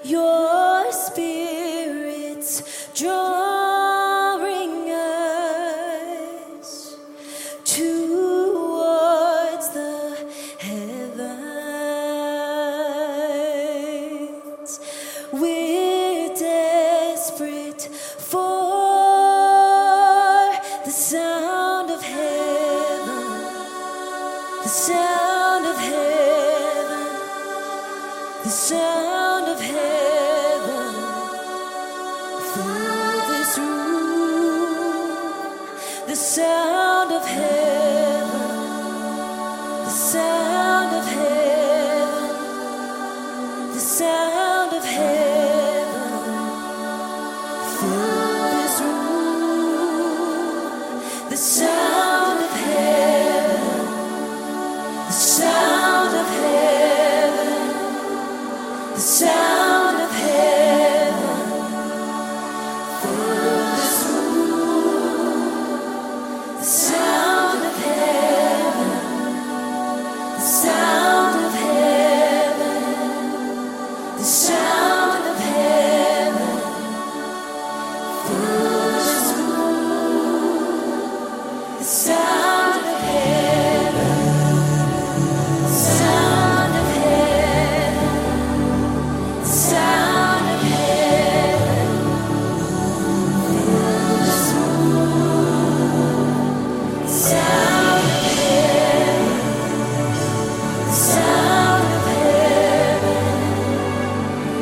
Your spirit's drawing us towards the heavens. We're desperate for the sound of heaven, the sound of heaven, the sound of heaven. Fill this room, the sound of heaven, the sound of heaven, the sound of heaven. Fill this room, the sound of heaven, the sound of heaven, the sound of heaven. Fill this room, the sound of heaven, the sound of heaven, the sound of heaven. Fill this room, the sound of heaven, the sound of heaven, the sound of heaven. Fill this room, the sound of heaven, the sound of heaven,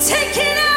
taking